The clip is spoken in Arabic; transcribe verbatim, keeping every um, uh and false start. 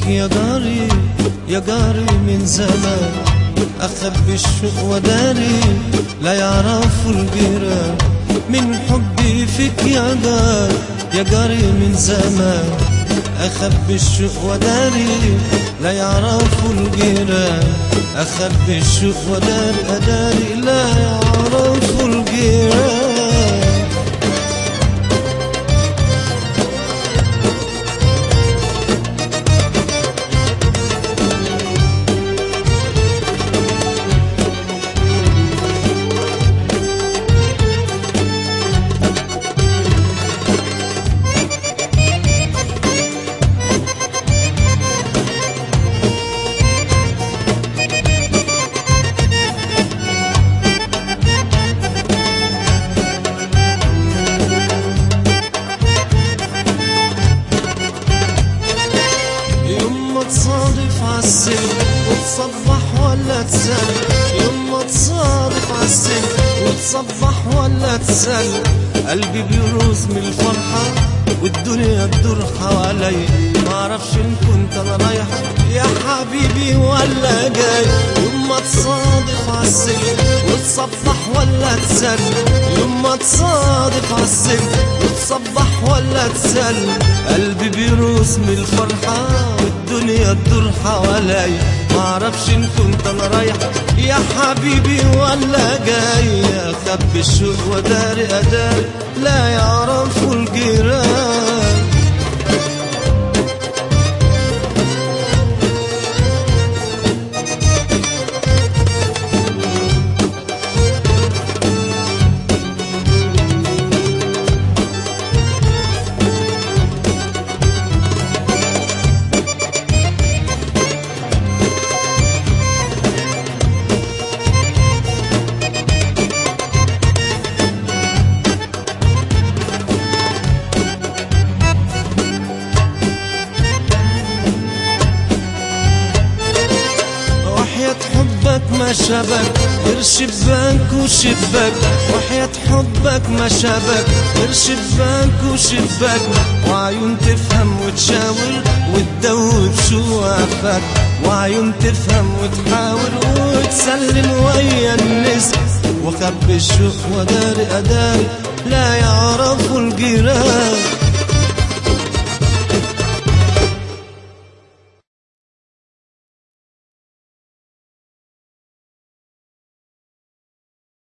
يا جاري يا جاري من زمان، أخبي الشوق وداري لا يعرفوا الجيران من حبي فيك يا جاري يا جاري من زمان، أخبي الشوق وداري لا يعرفوا الجيران، أخبي الشوق وداري أداري لا يعرفوا الجيران. تصادف عالسن وتصبح ولا تسل، يما تصادف عالسن وتصبح ولا تسل، قلبي بيرقص من الفرحة والدنيا تدور حوالي، معرفش ان كنت انا رايح يا حبيبي ولا جاي، يما تصادف عالسن وتصبح ولا تسل، يما تصادف عالسن وتصبح ولا تسل، قلبي بيرقص من الفرحة والدنيا تدور حوالي، معرفش ان كنت انا رايح يا حبيبي ولا جاي، اخبي الشوق وداري اداري لا يعرفوا الجيران. حبك ما شبك غير شباك وشباك، وحياة حبك ما شبك غير شباك وشباك، وعيون تفهم وتشاور وتدوب شوافك، وعيون تفهم وتحاور وتسلم ويا النسم، وخبي الشوق وداري أداري لا يعرفوا الجيران.